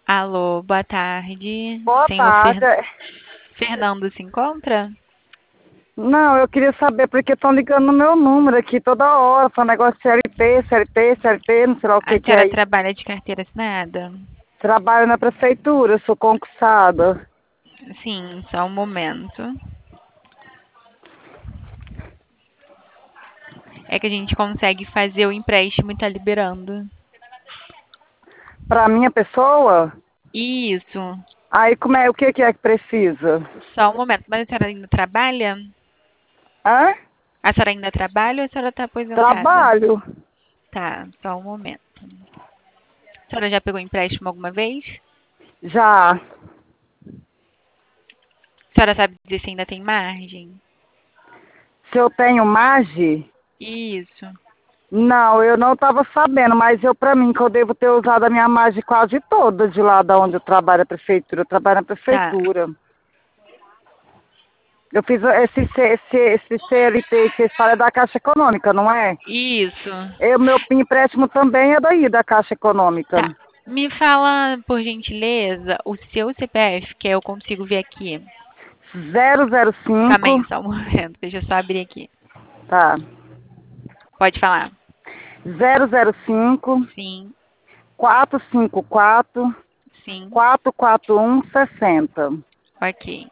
Alô, boa tarde. Boa Senhor tarde. Fernando se encontra? Não, eu queria saber porque estão ligando no meu número aqui toda hora, falando negócio de CLT, CLT, CLT, não sei lá o A que é senhora isso. trabalha de carteira assinada? Trabalho na prefeitura, sou concursada. Sim, só um momento. É que a gente consegue fazer o empréstimo e tá liberando. Para minha pessoa, Isso, aí o que é que precisa? só um momento. Mas a senhora ainda trabalha? Hã? A senhora ainda trabalha ou a senhora tá aposentada? Trabalho. Tá, só um momento. A senhora já pegou empréstimo alguma vez? Já. A senhora sabe dizer se ainda tem margem? Se eu tenho margem? Isso, Não, eu não estava sabendo, mas para mim, que eu devo ter usado a minha margem quase toda de lá da onde eu trabalho, a prefeitura. Eu trabalho na tá. prefeitura. Eu fiz esse CLT que vocês falam é da Caixa Econômica, não é? Isso, Meu empréstimo também é daí, da Caixa Econômica. tá. Me fala, por gentileza, o seu CPF, que eu consigo ver aqui. Zero zero Calma cinco, aí, só um momento. Deixa eu só abrir aqui. tá. Pode falar. 005 Sim, 454 sim. 441 60. Ok.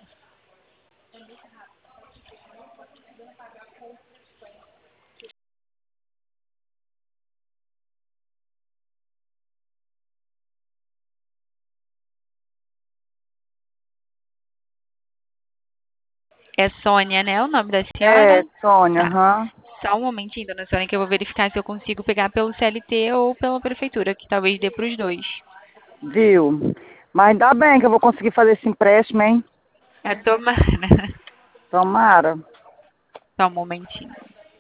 É Sônia, né? O nome da É, senhora? Sônia, Tá. aham. Só um momentinho, dona Sônia, que eu vou verificar se eu consigo pegar pelo CLT ou pela prefeitura, que talvez dê para os dois. Viu? Mas ainda bem que eu vou conseguir fazer esse empréstimo, hein? É tomara. Tomara. Só um momentinho.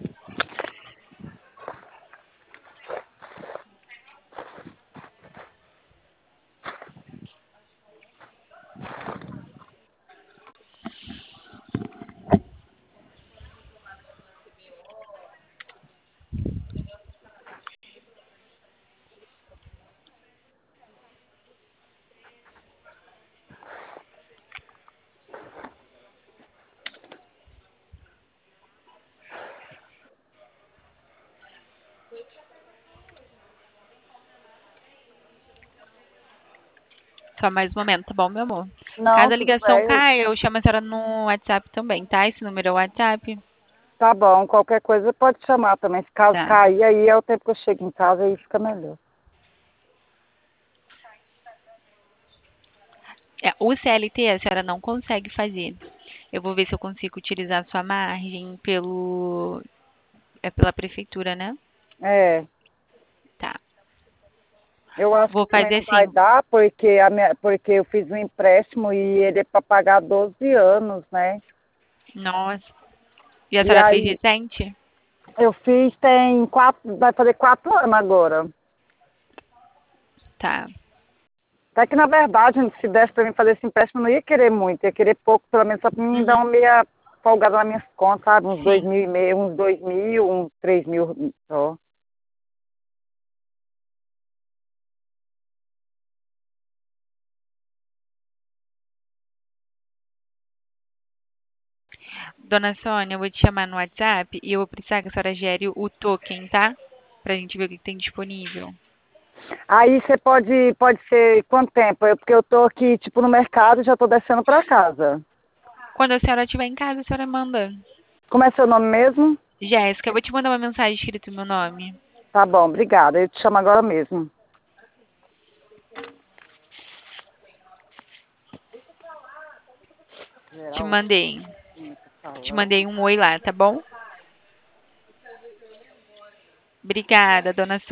Só mais um momento, tá bom, meu amor? Não, Caso a tudo ligação bem. caia, eu chamo a senhora no WhatsApp também, tá? Esse número é o WhatsApp? Tá bom, qualquer coisa pode chamar também. Se caso Tá. cair, aí é o tempo que eu chego em casa, aí fica melhor. É, o CLT a senhora não consegue fazer. Eu vou ver se eu consigo utilizar sua margem pela prefeitura, né? É. Tá. Eu acho que Vou também fazer não vai assim. dar, porque eu fiz um empréstimo e ele é para pagar 12 anos, né? Nossa. E a E senhora fez aí recente? eu fiz tem 4, vai fazer 4 anos agora. Tá. Até que na verdade, se desse para mim fazer esse empréstimo, eu não ia querer muito, ia querer pouco, pelo menos só para mim dar uma Uhum. meia folgada nas minhas contas, sabe? Uns dois Sim. mil e meio, uns 2.000, uns 3.000 só. Dona Sônia, eu vou te chamar no WhatsApp e eu vou precisar que a senhora gere o token, tá? Pra gente ver o que tem disponível. Aí você pode ser quanto tempo? Porque eu tô aqui, tipo, no mercado e já tô descendo para casa. Quando a senhora estiver em casa, a senhora manda. Como é seu nome mesmo? Jéssica, eu vou te mandar uma mensagem escrita no meu nome. Tá bom, obrigada. Eu te chamo agora mesmo. Te Geral, mandei. Te salão. mandei um oi lá, tá bom? Obrigada, dona